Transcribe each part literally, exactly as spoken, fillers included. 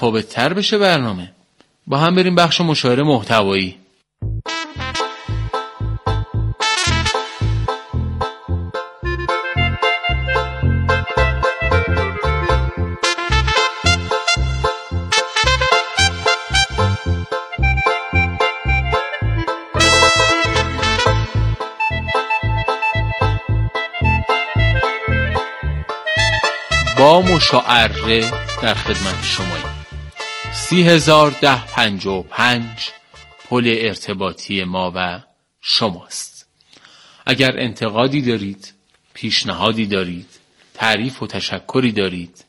متفاوت‌تر بشه برنامه. با هم بریم بخش مشاوره محتوایی. با مشاعره در خدمت شماییم. سی هزار ده پنجاه و پنج پل ارتباطی ما و شماست. اگر انتقادی دارید، پیشنهادی دارید، تعریف و تشکری دارید،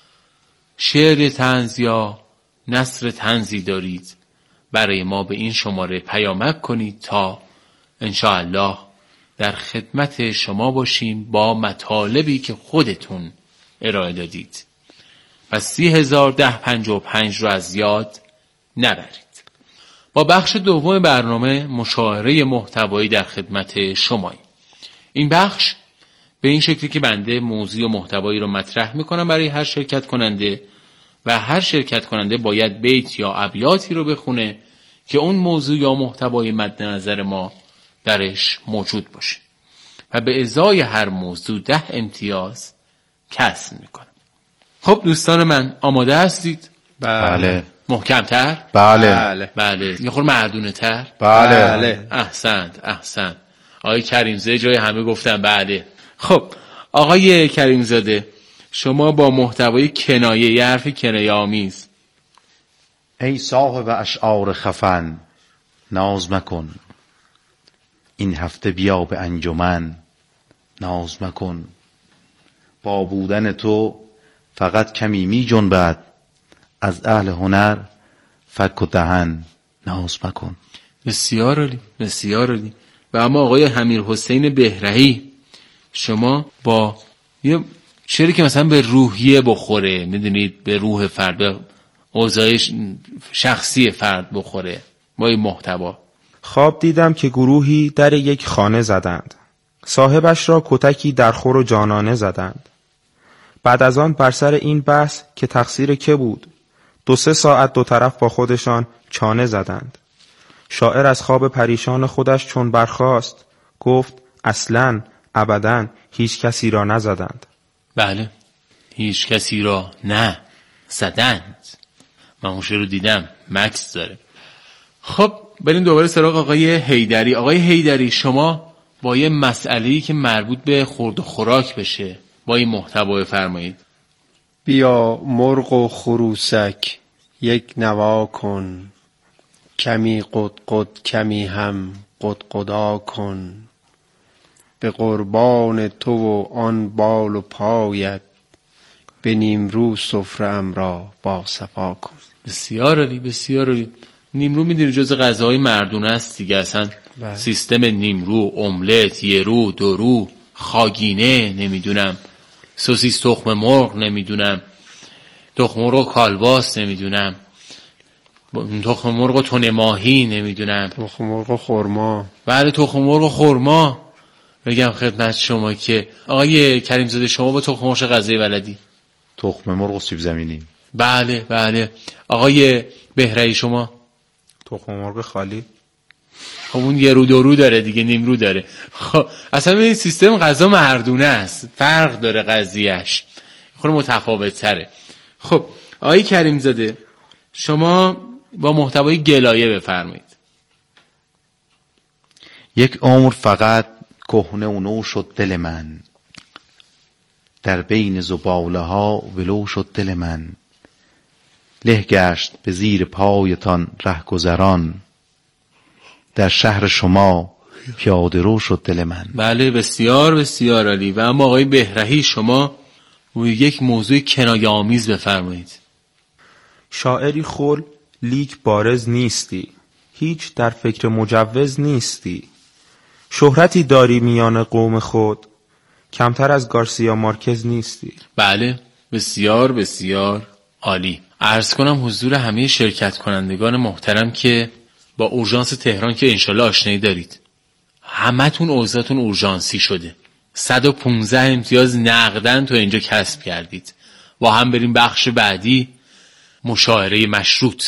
شعر طنز یا نثر طنزی دارید، برای ما به این شماره پیامک کنید تا انشاءالله در خدمت شما باشیم با مطالبی که خودتون ارائه دادید. و سی هزار ده پنجاه و پنج رو از یاد نبرید. با بخش دوم برنامه مشاوره محتوایی در خدمت شماییم. این بخش به این شکلی که بنده موضوع و محتوایی رو مطرح میکنم برای هر شرکت کننده و هر شرکت کننده باید بیت یا ابیاتی رو بخونه که اون موضوع یا محتوای مد نظر ما درش موجود باشه و به ازای هر موضوع ده امتیاز کسب میکنم. خب دوستان من آماده هستید؟ بله. محکمتر؟ بله. بله. یه خورده مردونه تر؟ بله. احسنت احسنت. آقای کریمزاده جای همه گفتن بله. خب آقای کریمزاده شما با محتوای کنایه، یه حرف کنایه آمیز. ای صاحب اشعار خفن ناز مکن، این هفته بیا به انجمن ناز مکن، با بودن تو فقط کمی می جنبد، از اهل هنر فک و دهن ناز مکن. بسیار عالی، بسیار عالی. و اما آقای امیرحسین بهرهی شما با یه شعری که مثلا به روحیه بخوره، میدونید به روح فرد، به اوضاع شخصی فرد بخوره، با این محتوا. خواب دیدم که گروهی در یک خانه زدند، صاحبش را کتکی در خور و جانانه زدند. بعد از آن بر سر این بحث که تقصیر که بود، دو سه ساعت دو طرف با خودشان چانه زدند. شاعر از خواب پریشان خودش چون برخاست، گفت اصلاً ابداً هیچ کسی را نزدند. بله، هیچ کسی را نه زدند. من اون شعر رو دیدم، مکس داره. خب بریم دوباره سراغ آقای حیدری. آقای حیدری شما با یه مسئله‌ای که مربوط به خورد و خوراک بشه با این محتوا فرمایید. بیا مرغ و خروسک یک نوا کن، کمی قد قد کمی هم قد قدا کن، به قربان تو و آن بال و پایت، به نیمرو سفره‌ام را با صفا کن. بسیار عالی، بسیار عالی. نیمرو میدونی جز غذاهای مردونه است دیگه، اصلا بله. سیستم نیمرو، املت، یه رو، دو رو، خاگینه، نمیدونم سوسیس تخم مرغ، نمیدونم تخم مرغ کالباس، نمیدونم تخم مرغ تن ماهی، نمیدونم تخم مرغ خرما. بعد تخم مرغ خرما. بگم خدمت شما که آقای کریمزاده شما با تخم مرغ غذای بلدی؟ تخم مرغ و سیب زمینی. بله بله. آقای بهرهی شما؟ تخم مرغ خالی. خب اون یه رو دو رو داره دیگه، نیم رو داره. خب اصلا این سیستم غذا مردونه است، فرق داره قضیهش، خود متفاوت تره. خب آقای کریمزاده شما با محتوای گلایه بفرمایید. یک عمر فقط کهنه و نو شد دل من، در بین زباله ها ولو شد دل من، له گشت به زیر پایتان رهگذران، در شهر شما پیاده رو شد دل من. بله بسیار بسیار عالی. و اما آقای بهرهی شما یک موضوع کنایه آمیز بفرمایید. شاعری خل لیک بارز نیستی، هیچ در فکر مجوز نیستی، شهرتی داری میان قوم خود، کمتر از گارسیا مارکز نیستی. بله بسیار بسیار عالی. عرض کنم حضور همه شرکت کنندگان محترم که با اورژانس تهران که انشالله آشنایی دارید، همه تون اوضاعتون اورژانسی شده، صد و پانزده امتیاز نقدن تو اینجا کسب کردید. با هم بریم بخش بعدی، مشاعره مشروط.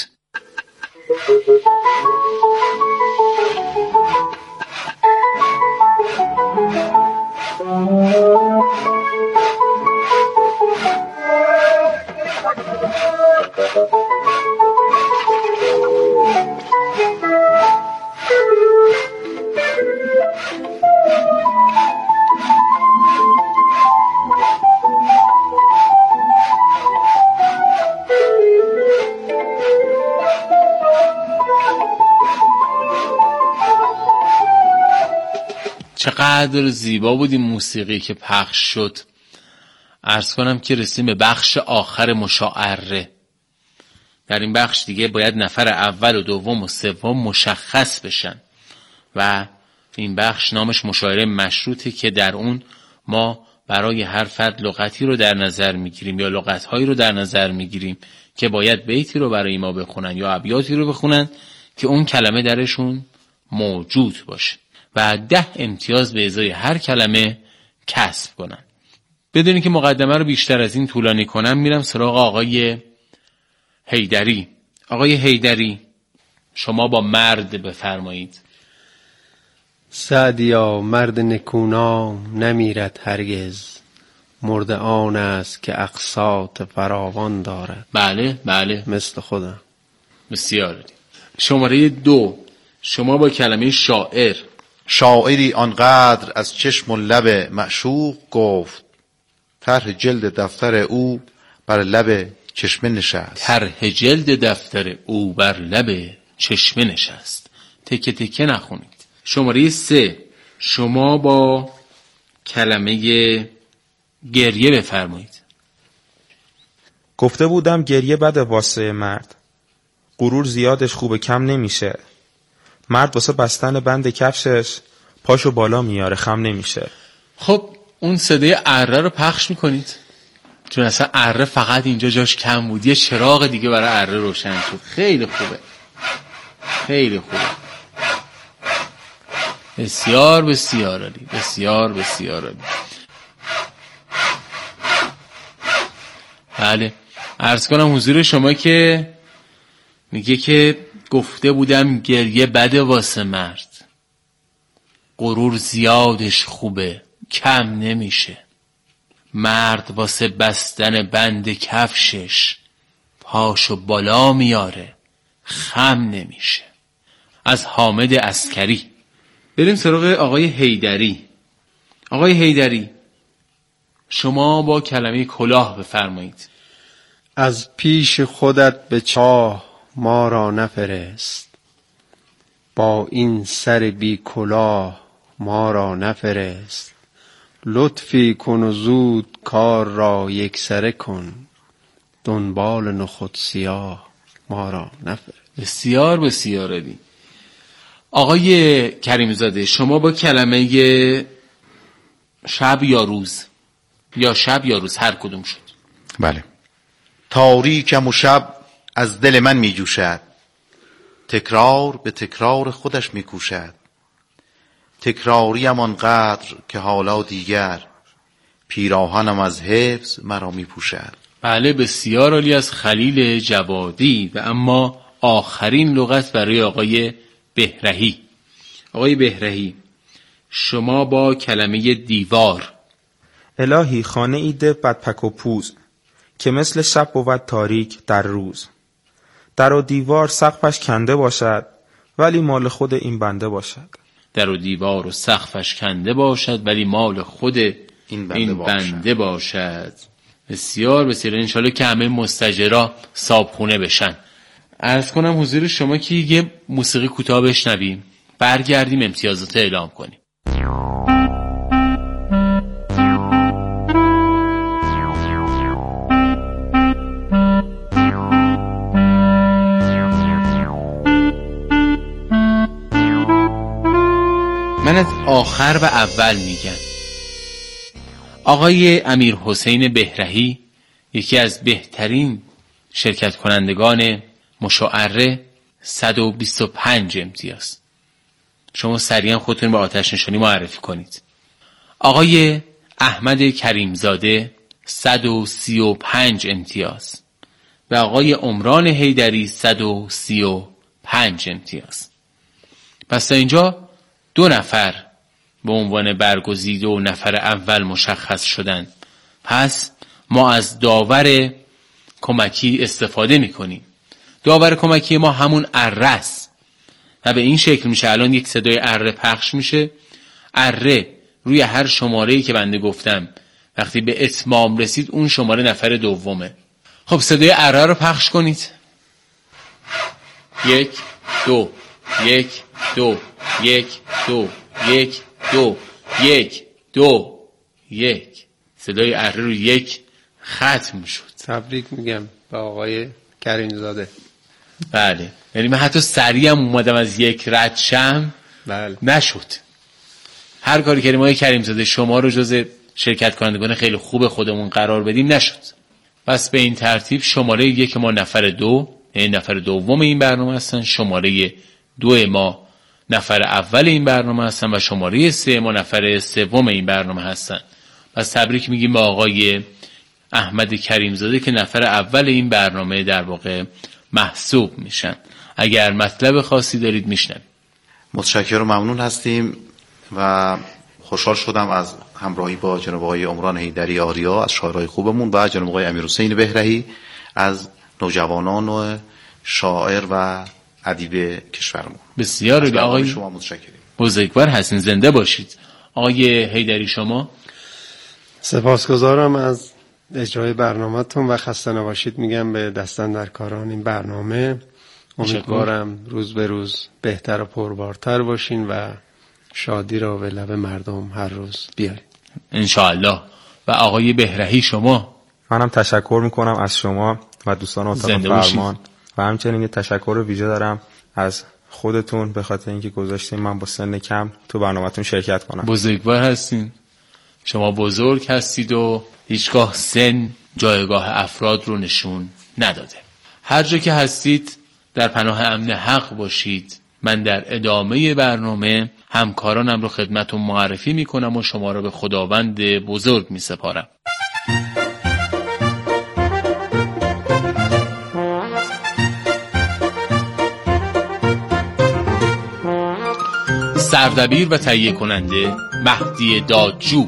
چقدر زیبا بود این موسیقی که پخش شد. عرض کنم که رسیم به بخش آخر مشاعره. در این بخش دیگه باید نفر اول و دوم و سوم مشخص بشن و این بخش نامش مشاعره مشروطه که در اون ما برای هر فرد لغتی رو در نظر میگیریم یا لغتهایی رو در نظر میگیریم که باید بیتی رو برای ما بخونن یا ابیاتی رو بخونن که اون کلمه درشون موجود باشه و ده امتیاز به ازای هر کلمه کسب کنن. بدونی که مقدمه رو بیشتر از این طولانی کنم میرم سراغ آقای حیدری. آقای حیدری شما با مرد بفرمایید. سعدیا مرد نکونام نمیرد هرگز، مرد آن است که اقساط فراوان دارد. بله بله مثل خودم. بسیار. شماره دو شما با کلمه شاعر. شاعری آنقدر از چشم و لب معشوق گفت، طرح جلد دفتر او بر لب چشمه نشست. طرح جلد دفتر او بر لب چشمه نشست. تکه تکه نخونید. شماره سه شما با کلمه گریه بفرمایید. گفته بودم گریه بده واسه مرد، غرور زیادش خوبه کم نمیشه. مرد واسه بستن بند کفشش پاشو بالا میاره خم نمیشه. خب اون صدای اره رو پخش میکنید؟ چون اصلا اره فقط اینجا جاش کم بود. یه چراغ دیگه برای اره روشن شد. خیلی خوبه، خیلی خوبه. بسیار بسیار عالی، بسیار بسیار عالی. بله عرض کنم حضور شما که میگه که گفته بودم گریه بده واسه مرد، غرور زیادش خوبه کم نمیشه. مرد واسه بستن بند کفشش پاشو بالا میاره خم نمیشه. از حامد عسکری. بریم سراغ آقای حیدری. آقای حیدری شما با کلمه کلاه بفرمایید. از پیش خودت به چاه ما را نفرست، با این سر بی کلاه ما را نفرست. لطفی کن و زود کار را یک سره کن، دنبال نخود سیاه ما را نفرست. بسیار بسیار عالی. آقای کریم زاده شما با کلمه شب یا روز یا شب یا روز هر کدوم شد. بله. تاریکم و شب از دل من می جوشد، تکرار به تکرار خودش می کوشد. تکراریم آنقدر که حالا دیگر، پیراهنم از حفظ مرا می پوشد. بله بسیار عالی از خلیل جوادی. و اما آخرین لغت برای آقای بهرهی. آقای بهرهی شما با کلمه دیوار. الهی خانه ایده بد پک و پوز، که مثل شب بود تاریک در روز. در و دیوار سقفش کنده باشد، ولی مال خود این بنده باشد. در و دیوار و سقفش کنده باشد ولی مال خود این بنده, این بنده باشد. باشد. بسیار بسیار. انشالله که همه مستجرا صابخونه بشن. عرض کنم حضور شما که یه موسیقی کوتاه بشنویم، برگردیم امتیازات اعلام کنیم. من از آخر و اول میگم. آقای امیر حسین بهرهی یکی از بهترین شرکت کنندگان مشاعره، صد و بیست و پنج امتیاز. شما سریعا خودتون به آتش نشانی معرفی کنید. آقای احمد کریمزاده صد و سی و پنج امتیاز. و آقای عمران حیدری صد و سی و پنج امتیاز. پس تا اینجا دو نفر به عنوان برگزیده و نفر اول مشخص شدن. پس ما از داور کمکی استفاده میکنیم. داور کمکی ما همون اره است و به این شکل میشه. الان یک صدای اره پخش میشه. اره روی هر شماره‌ای که بنده گفتم وقتی به اتمام رسید اون شماره نفر دومه. خب صدای اره رو پخش کنید. یک دو یک دو یک دو یک دو یک دو یک. صدای اره رو یک ختم شد. تبریک میگم به آقای کریمزاده. بله، یعنی من حتی سریع هم اومدم از یک رد شم. بله. نشد. هر کاری کردیم آقای کریمزاده شما رو جز شرکت کنندگان خیلی خوب خودمون قرار بدیم نشد. پس به این ترتیب شماره یک ما نفر دو، یعنی نفر دوم این برنامه هستن، شماره دو ما نفر اول این برنامه هستن و شماره سه ما نفر سوم این برنامه هستن. پس تبریک میگیم به آقای احمد کریمزاده که نفر اول این برنامه در واقع محسوب میشن. اگر مطلب خاصی دارید میشنویم. متشکرم و ممنون هستیم و خوشحال شدم از همراهی با جناب آقای عمران حیدری آریا از شاعرای خوبمون و جناب آقای امیرحسین بهرهی از نوجوانان و شاعر و ادیب کشورمون. بسیار عالی آقای شما متشکرم. بزرگوار هستین، زنده باشید. آقای حیدری شما؟ سپاسگزارم از اجرای برنامه‌تون و خسته نباشید میگم به دستاندرکاران این برنامه. امیدوارم روز به روز بهتر و پربارتر باشین و شادی را به لب مردم هر روز بیارید انشاءالله. و آقای بهرهی شما؟ منم تشکر میکنم از شما و دوستان اتاق فرمان و همچنین یه تشکر ویژه دارم از خودتون به خاطر اینکه گذاشتین من با سن کم تو برنامه‌تون شرکت کنم. بزرگوار هستین. شما بزرگ هستید و هیچگاه سن جایگاه افراد رو نشون نداده. هر جا که هستید در پناه امن حق باشید. من در ادامه برنامه همکارانم رو خدمتتون معرفی میکنم و شما رو به خداوند بزرگ میسپارم. سردبیر و تهیه کننده مهدی دادجو.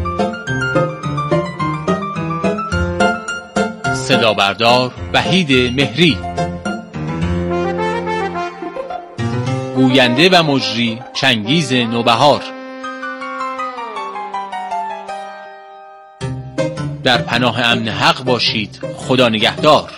صدا بردار وحید مهری. گوینده و مجری چنگیز نوبهار. در پناه امن حق باشید. خدا نگهدار.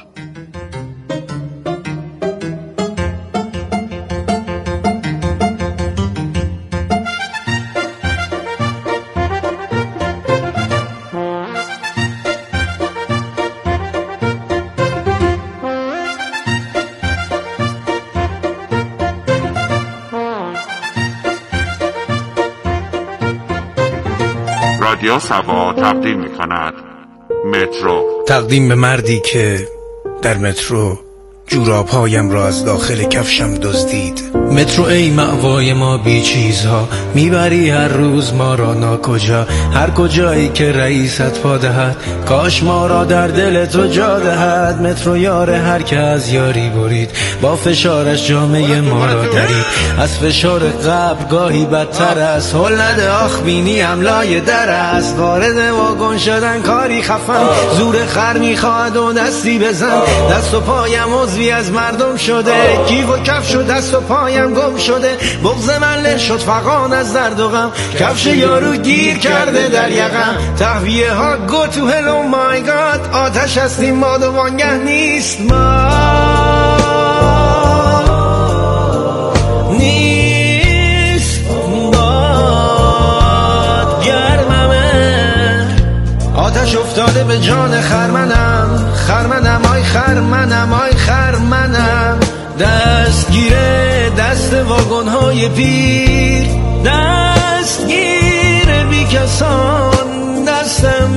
رادیو سوا تقدیم می‌کند مترو. تقدیم به مردی که در مترو جوراب‌هایم را از داخل کفشم دزدید. مترو ای مأوای ما بی چیزها، میبری هر روز ما را ناکجا. هر کجایی که رئیست پا دهد، کاش ما را در دل تو جا دهد. مترو یار هر که از یاری برید، با فشارش جامعه ما را درید. از فشار قبل گاهی بدتر است، هل نده آخ بینی املای در است. وارد واگن شدن کاری خفن، زور خر میخواد و دستی بزن. دست و پایم عضوی از مردم شده، کیف و کفش و دست و پایم گم شده. بغض من له شد فغان از درد و غم، کفش یارو گیر کرده در یقم. تهویه ها گو تو هلو مای گاد، آتش هستیم ما دو وانگه نیست ما نیست باد گرممه. آتش افتاده به جان خرمنم، خرمنم آی خرمنم آی خرمنم. دستگیره دست واگن‌های پیر، دستگیر بی کسان دستم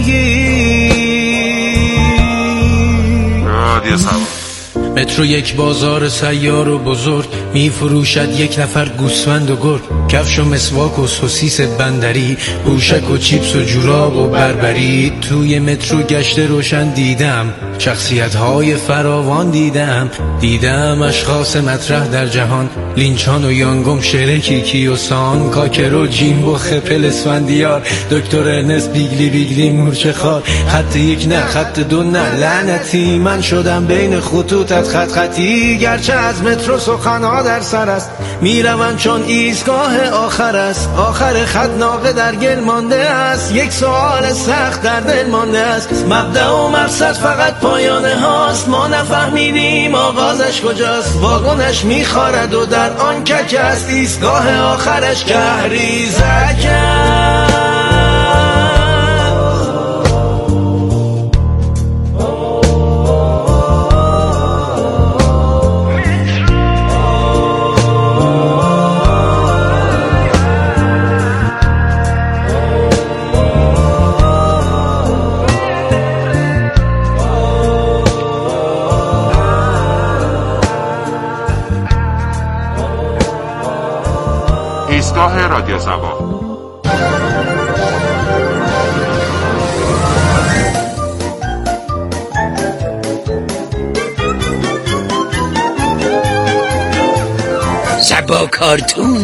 بگیر. رادیو سوا. مترو یک بازار سیار و بزرگ، می فروشد یک نفر گوسفند و گرگ. کفش و مسواک و سوسیس بندری، پوشک و چیپس و جوراب و بربری. توی مترو گشت روشن دیدم شخصیت های فراوان دیدم دیدم اشخاص مطرح در جهان، لینچان و یانگوم، شرکی کیوسان، کاکر و جیمبو، خپل اسفندیار، دکتر ارنست بیگلی بیگلی مورچه خار. خط یک نه، خط دو نه، لعنتی من شدم بین خطوطت خط خطی. گرچه از مترو سخنها در سر است، میروم چون ایستگاه آخر است. آخر خط ناقه در گل مانده است، یک سوال سخت در دل مانده است. مبدأ و مقصد فقط پایانه هاست، ما نفهمیدیم آغازش کجاست. واگنش میخارد و در آن کک است، ایستگاه آخرش کهریزک است. ایستگاه رادیو سوا. سبا کارتون.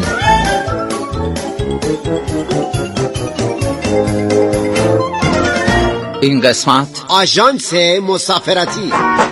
این قسمت آژانس مسافرتی.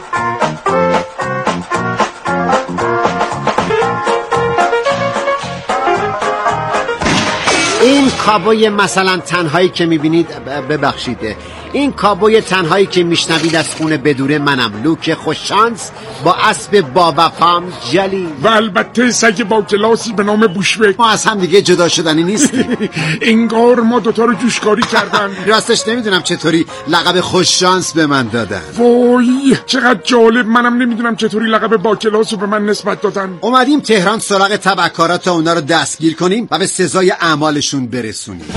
این کابوی مثلا تنهایی که میبینید، ببخشید، این کابوی تنهایی که میشنوید از خونه بدوره منم، لوک خوششانس با اسب با وفام جلی و البته سگ با کلاسی به نام بوشبک. ما از هم دیگه جدا شدنی نیستیم. انگار ما دوتا رو جوشکاری کردن. راستش نمیدونم چطوری لقب خوششانس به من دادن. وای چقدر جالب، منم نمیدونم چطوری لقب با کلاس رو به من نسبت دادن. اومدیم تهران سراغ تبهکارا تا اونا رو دستگیر کنیم و به سزای اعمالشون برسونیم.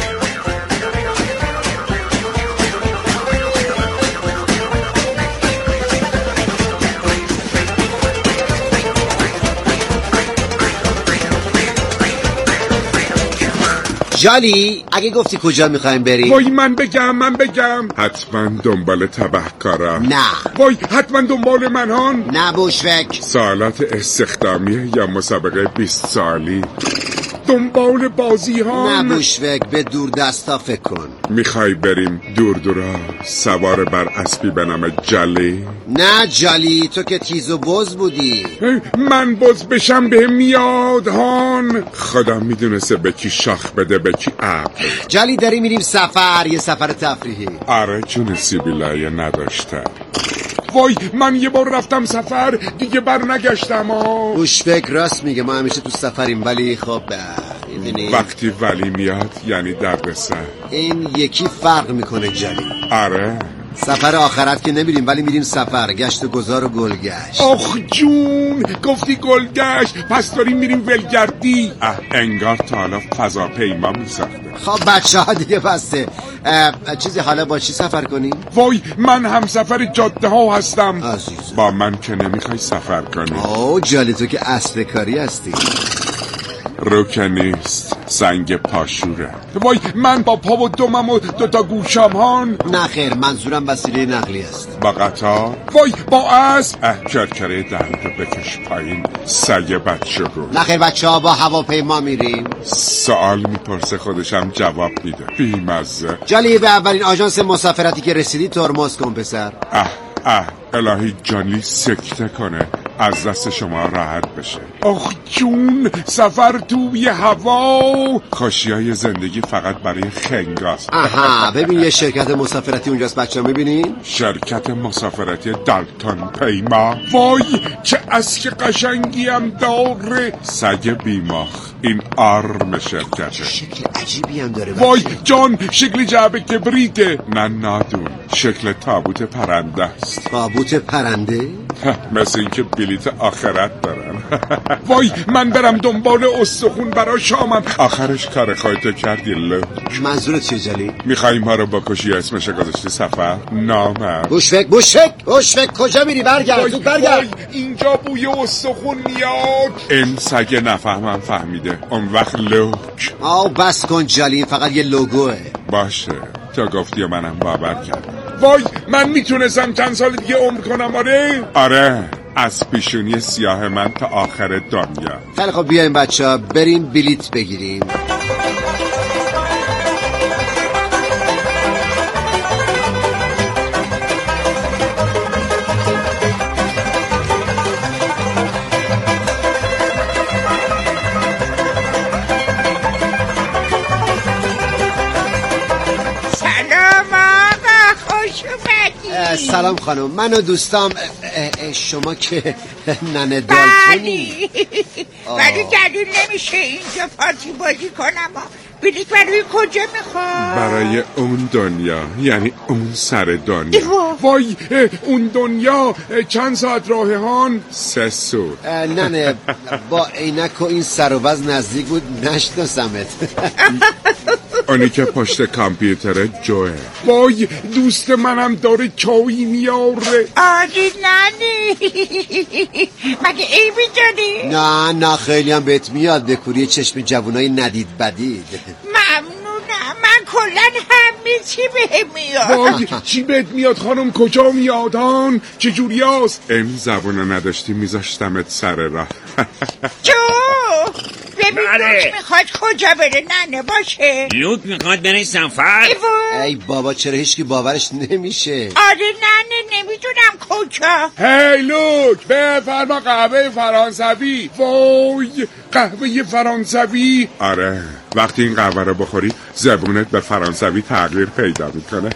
جالی اگه گفتی کجا میخوایم بریم؟ وای من بگم من بگم حتما دنبال تبهکارا. نه. وای حتما دنبال منهان. نه بوشوک. سوالات استخدامی یا مسابقه بیست سالی. دنبال بازی ها. نه بوشوک، به دور دستا فکر کن. میخوای بریم دور دورا سوار بر اسبی به نام جالی؟ نه جالی، تو که تیز و بز بودی. من بز بشم به میاد هان. خدا میدونسته به کی شاخ بده به کی ابر. جالی داری میریم سفر، یه سفر تفریحی. آره جون سیبیلایه نداشته. وای من یه بار رفتم سفر دیگه بر نگشتم. ها بوشوک راست میگه، ما همیشه تو سفریم، ولی خب میدونی وقتی ولی میاد یعنی دردسر. این یکی فرق میکنه جالی. آره سفر آخرت که نمیریم، ولی میریم سفر گشت و گذار و گلگشت. آخ جون گفتی گلگشت، پس داریم میریم ولگردی. اه انگار تا حالا فضاپیما میساخته. خب بچه ها دیگه بسته. چیزی حالا با چی سفر کنیم؟ وای من هم سفر جاده ها هستم. عزیزم با من که نمیخوای سفر کنی. اوه جالی تو که اصل کاری هستی. رو که نیست، سنگ پاشوره. وای من با پا و دمم و دوتا گوشم هان. نه خیر، منظورم وسیله نقلی است. با قطار؟ وای با اسب. اه کرکره دهنتو بکش پایین سگ بچه گو. نه خیر بچه ها، با هواپیما میریم. سوال میپرسه خودشم جواب میده، بیمزه. جالی به اولین آژانس مسافرتی که رسیدی ترمز کن پسر. اه اه الهی جالی سکته کنه از دست شما راحت بشه. آخ جون سفر توی هوا. خوشیای زندگی فقط برای خنگاست. آها ببین یه شرکت مسافرتی اونجاست بچه ها، میبینین؟ شرکت مسافرتی دالتون پیما. وای چه اسک قشنگی هم داره. سگ بیماخ این آرم شرکته. شکل عجیبی هم داره. وای جان شکل جعبه کبریته. نه نادون، شکل تابوت پرنده است. تابوت پرنده؟ مثل این که بلیت آخرت دارن. وای من برم دنبال استخون برای شامم. آخرش کار خواهیتو کردی لو. منظورت چیه جالی؟ میخوایی ما رو بکشی اسمش گذاشتی سفر؟ نامم. بوشوک بوشوک بوشوک کجا میری؟ برگرد تو برگرد. اینجا بوی استخون میاد. این سگ نفهمم فهمیده اون وقت لوک. آو بس کن جالی، فقط یه لوگوه. باشه تا گفتی منم باور کردم. وای من میتونستم چند سال دیگه عمر کنم. آره آره از پیشونی سیاه من تا آخر دنیا. خیلی خب بیایم بچه ها بریم بلیت بگیریم. سلام خانم، من و دوستام. شما که ننه دالتونی. ولی دلیل نمیشه اینجا پارتی بازی کنم. بلیط برای کجا میخواد؟ برای اون دنیا، یعنی اون سر دنیا. وای اون دنیا چند ساعت راه هان؟ سه سو. ننه با عینک و این سر و وز نزدیک بود نشناسمت. اونی که پشت کامپیوتر جوه. وای دوست منم داره چایی میاره. آری ننی مگه عیبی داری؟ نه نه خیلی هم بهت میاد به کوری چشم جوانای ندید بدید. ممنونم، من کلن همه چی به میاد. وای چی بهت میاد خانم؟ کجا میاد هان؟ چجوری هست؟ این زبونو نداشتی میذاشتمت سر راه. جو ببین لوک میخواد کجا بره؟ ننه باشه. لوک میخواد بره سفر؟ ای بابا چرا هیچکی باورش نمیشه؟ آره ننه نمیدونم کجا. هی لوک بفرما قهوه فرانسوی. وای قهوه فرانسوی. آره وقتی این قهوه رو بخوری زبونت به فرانسوی تغییر پیدا میکنه.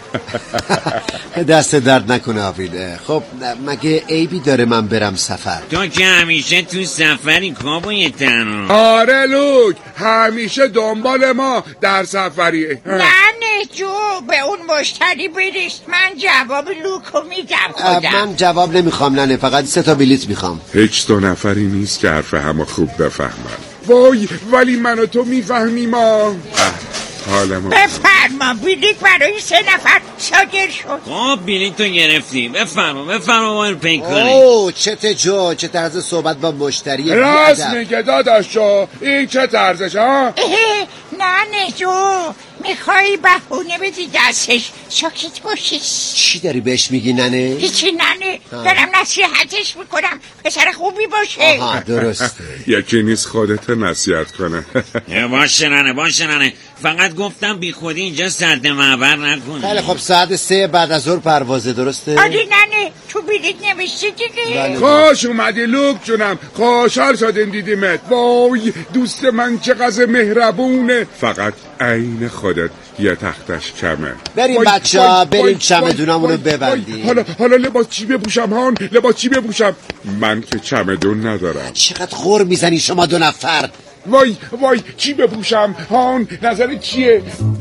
دست درد نکنه آویل. خب مگه عیبی داره من برم سفر؟ تو که همیشه تو سفری کابوی تنو. آره لوک همیشه دنبال ما در سفری. نه جو به اون مشتری بریشت، من جواب لوکو میدم خودم. من جواب نمیخوام ننه، فقط سه تا بلیت میخوام. هیچ دو نفری نیست که حرف همو خوب بفهمن. وای ولی من و تو میفهمیم. ما حالمون بفرما بلیت برای سه نفر صادر شد. خب بلیت رو گرفتی، بفرما بفرما باید پی کنی. اوه چته جو، چه طرز صحبت با مشتری. راست میگه داداش جو، این چه طرزش ها؟ نه نه جو میخوایی بهونه بدی دستش ساکت باشی. چی داری بهش میگی ننه؟ هیچی ننه ها. دارم نصیحتش میکنم پسر خوبی باشه. آها درسته. یکی نیست خودت نصیحت کنه. باشه ننه باشه ننه، فقط گفتم بی خودی اینجا سرد معبر نکنی. خیلی خب ساعت سه بعد از ظهر پروازه درسته؟ آره ننه تو بلیط نوشتی دیگه. خوش اومدی لوک جونم، خوشحال شدیم دیدیمت. وای دوست من چقدر مهربونه، فقط عین خودت یه تختش کمه. بریم بچه ها بریم چمدونامونو ببندیم. حالا حالا لباس چی بپوشم هان؟ لباس چی بپوشم؟ من که چمدون ندارم. چقدر غر میزنی شما دو نفر. وای وای چی بپوشم هان؟ نظر چیه؟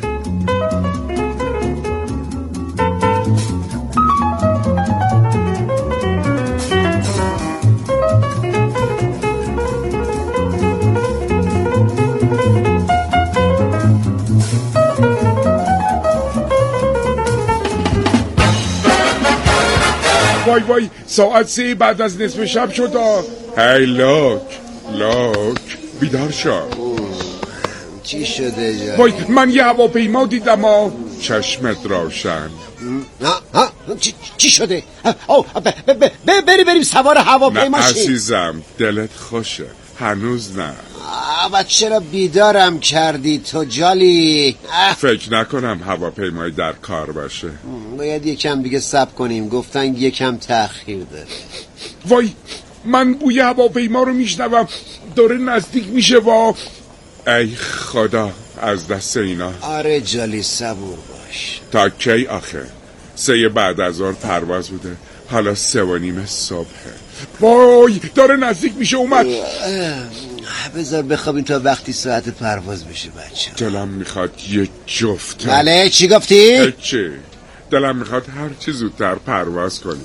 وای وای ساعت سه بعد از نصف شب شد. هی لوک لوک بیدار شو. چی شده جا؟ وای من یه هواپیما دیدم ها. چشمت روشن. ها چی, چی شده؟ او ب ب ب بری بریم سوار هواپیما شیم. نه عزیزم دلت خوشه هنوز نه. و چرا بیدارم کردی تو جالی؟ فکر نکنم هواپیمای در کار باشه. باید یکم دیگه صبر کنیم، گفتن یکم تأخیر داره. وای من بوی هواپیما رو میشنوم داره نزدیک میشه. وا ای خدا از دست اینا. آره جالی صبور باش. تا کی آخه؟ سه بعد از ظهر پرواز بوده، حالا سه و نیم صبحه. وای داره نزدیک میشه. اومد. بذار بخوابیم تا وقتی ساعت پرواز بشه بچه. دلم میخواد یه جفت. بله چی گفتی؟ چی؟ دلم میخواد هر چی زودتر پرواز کنیم.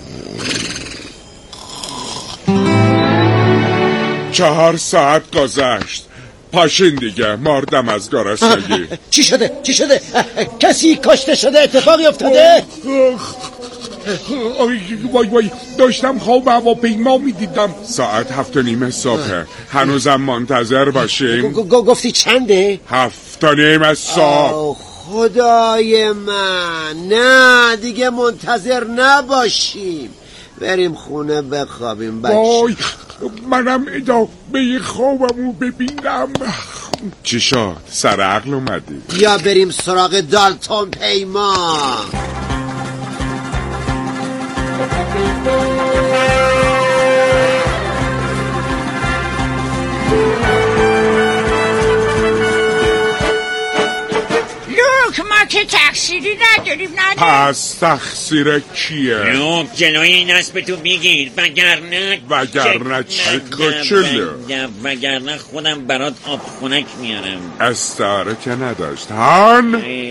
چهار ساعت گذشت. پاشین دیگه، مردم از گرسنگی. چی شده؟ چی شده؟ کسی کشته شده؟ اتفاقی افتاده؟ وای وای داشتم خواب هواپیما میدیدم. ساعت هفت و نیم صبح. هنوزم منتظر باشیم. گفتی چنده؟ هفت و نیم صبح. خدای من، نه دیگه منتظر نباشیم، بریم خونه بخوابیم بچه. وای منم ادامه خوابمو ببینم. چی شد؟ سر عقل اومدی؟ یا بریم سراغ دالتون پیما. ما که تقصیری نداریم نداریم. پس تقصیر کیه؟ لوک جلوی این اسب تو بگیر وگرنه وگرنه چه کچله؟ وگرنه خودم برات آب خونک میارم. استعاره که نداشت هان؟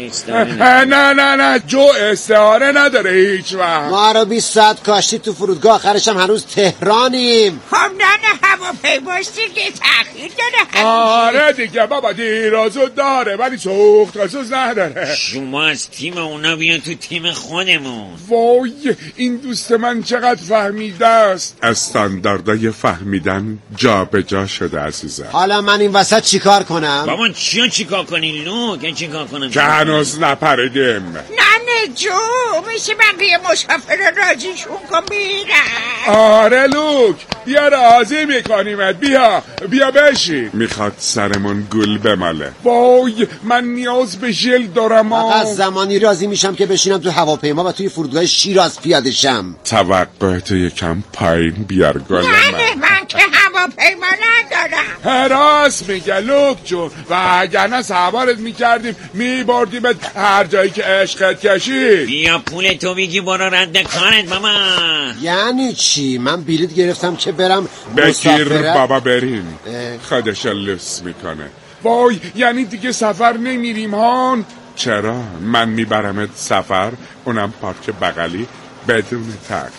نه نه نه جو استعاره نداره هیچ وقت. ما رو بیست ساعت کاشتی تو فرودگاه، آخرش هم هنوز تهرانیم. خب نه نه هواپیماست دیگه تأخیر داره. آره دیگه بابا دیرازو داره ولی سوخت رسوز نداره. شما از تیم اونا بیان تو تیم خودمون. وای این دوست من چقدر فهمیده است. استانداردای فهمیدن جا به جا شده عزیزم. حالا من این وسط چیکار کنم؟ بابا چیو چیکار کنی لوک؟ چیکار کنم که هنوز نپریدیم. نه نه جو میشه بقیه مسافر راضیشون کن بیرن. آره لوک بیا راضی میکنیمت. بیا بیا بشی. میخواد سرمون گل بماله. وای من نیاز به ژل دارم. فقط زمانی راضی میشم که بشینم تو هواپیما و توی فرودگاه شیراز پیاده شم. توقعتو یکم پایین بیار گل من. نه من که هواپیما ندارم. هراس میگه لوک جون و اگر نه سوارت میکردیم میبردیمت هر جایی که عشقت کشید. بیا پول تو بگی برو رد کارت بابا. یعنی چی؟ من بلیط گرفتم که برم بگیر بابا بریم. خودش لوس میکنه. وای یعنی دیگه سفر نمیریم هان؟ چرا؟ من میبرمت سفر، اونم پارک بغلی بدون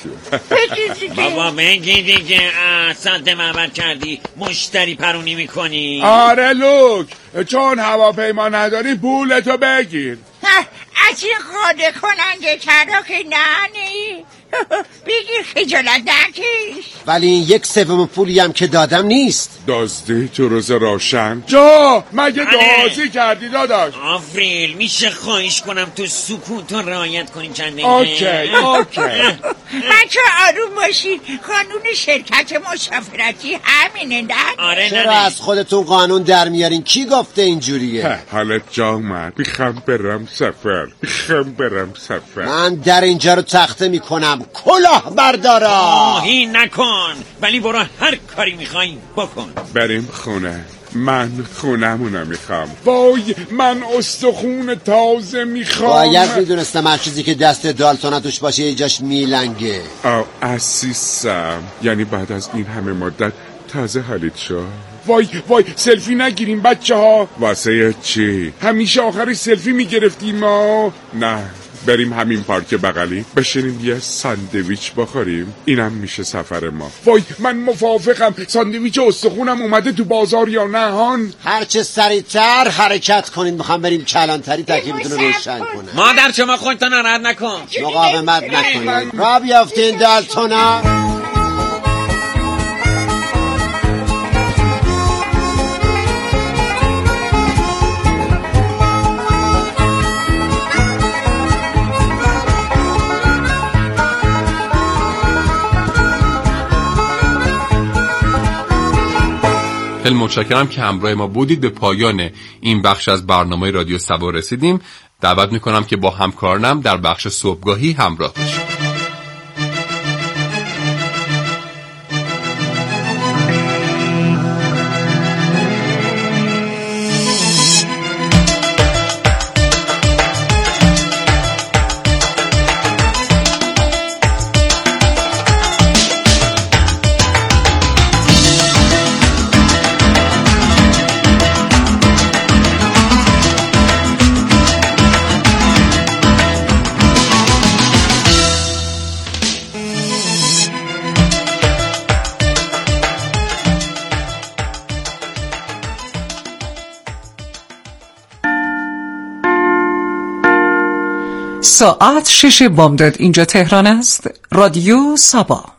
تأخیر. بابا بگی دیگه. ساده معبر کردی مشتری پرونی میکنی. آره لوک چون هواپیما نداری پولتو بگیر. از این خاده کننده ترا که نه بگیر خجالت نکش. ولی این یک سوم پولی هم که دادم نیست. دزدی تو روز روشن. جا مگه دزدی کردی داداش؟ آفریل میشه خواهش کنم تو سکوت رو رعایت کنی چند دقیقه؟ اوکی اوکی. بچه آروم باشید، قانون شرکت مسافرتی همینه نه؟ آره چرا از خودتون قانون در میارین؟ کی گفته اینجوریه؟ حالت جا اومد. میخوام برم سفر میخوام برم سفر. من در اینجا رو تخته میکنم. کلاه بردارا. آهی نکن ولی برو هر کاری میخوای بکن. بریم خونه. من خونمونو میخوام. وای من استخون تازه میخوام. باید میدونستم هر چیزی که دست دالتون توش باشه یه جاش میلنگه. آه عزیزم یعنی بعد از این همه مدت تازه حالیت شد؟ وای وای سلفی نگیریم بچه ها. واسه چی؟ همیشه آخری سلفی میگرفتیم ما. نه بریم همین پارک بغلی بشینیم یه ساندویچ بخوریم. اینم میشه سفر ما. وای من موافقم. ساندویچ استخونم اومده تو بازار یا نه هان؟ هرچه سریعتر حرکت کنید. میخوام بریم کلانتری تکلیفتون رو روشن کنم. مادر شما خودتون ناراحت نکن. مقاومت نکنید. را بیافتین دالتونا. خیلی متشکرم که همراه ما بودید. به پایان این بخش از برنامه رادیو سبا رسیدیم. دعوت میکنم که با همکارانم در بخش صبحگاهی همراه باشید. ساعت شش بامداد اینجا تهران است. رادیو سبا.